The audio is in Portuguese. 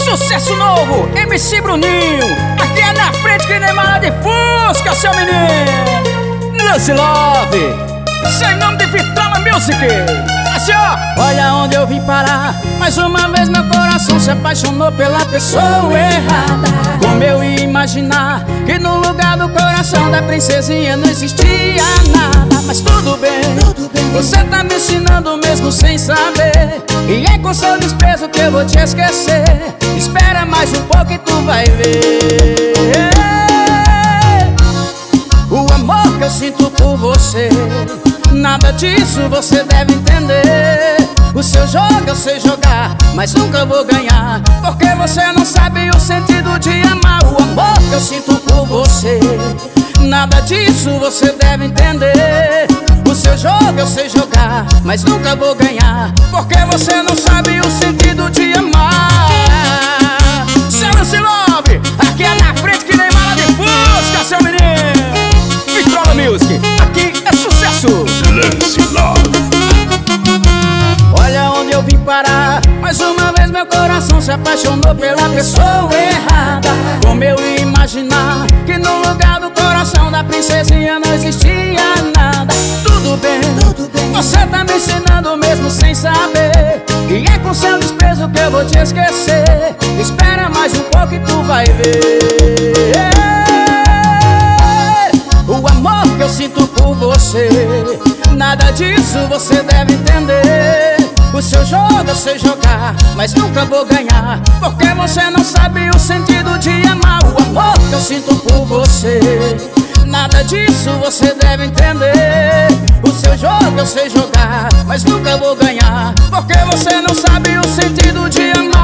Sucesso novo, MC Bruninho. Aqui é na frente que nem mala de Fusca, seu menino. Lance Love, sem nome de Vitrola Music. Assim ó. Olha onde eu vim parar. Mais uma vez meu coração se apaixonou pela pessoa errada. Como eu ia imaginar que no lugar do coração da princesinha não existia nada. Mas tudo bem, você tá me ensinando mesmo sem saber. E é com seu desprezo que eu vou te esquecer. Espera mais um pouco e tu vai ver o amor que eu sinto por você. Nada disso você deve entender. O seu jogo eu sei jogar, mas nunca vou ganhar, porque você não sabe o sentido de amar. O amor que eu sinto por você, nada disso você deve entender. O seu jogo eu sei jogar, mas nunca vou ganhar, porque você não sabe o sentido de amar. Seu Lance Love, aqui é na frente que nem mala de Fusca, seu menino. Vitrola Music, aqui é sucesso. Lance Love. Olha onde eu vim parar. Mais uma vez meu coração se apaixonou pela pessoa errada. Como eu ia imaginar que no lugar do coração da princesinha não existia nada. Tudo bem, você tá me ensinando mesmo sem saber. E é com seu desprezo que eu vou te esquecer. Espera mais um pouco e tu vai ver o amor que eu sinto por você. Nada disso você deve entender. O seu jogo eu sei jogar, mas nunca vou ganhar, porque você não sabe o sentido de amar. O amor que eu sinto por você, nada disso você deve entender. O seu jogo eu sei jogar, mas nunca vou ganhar, porque você não sabe o sentido de amar.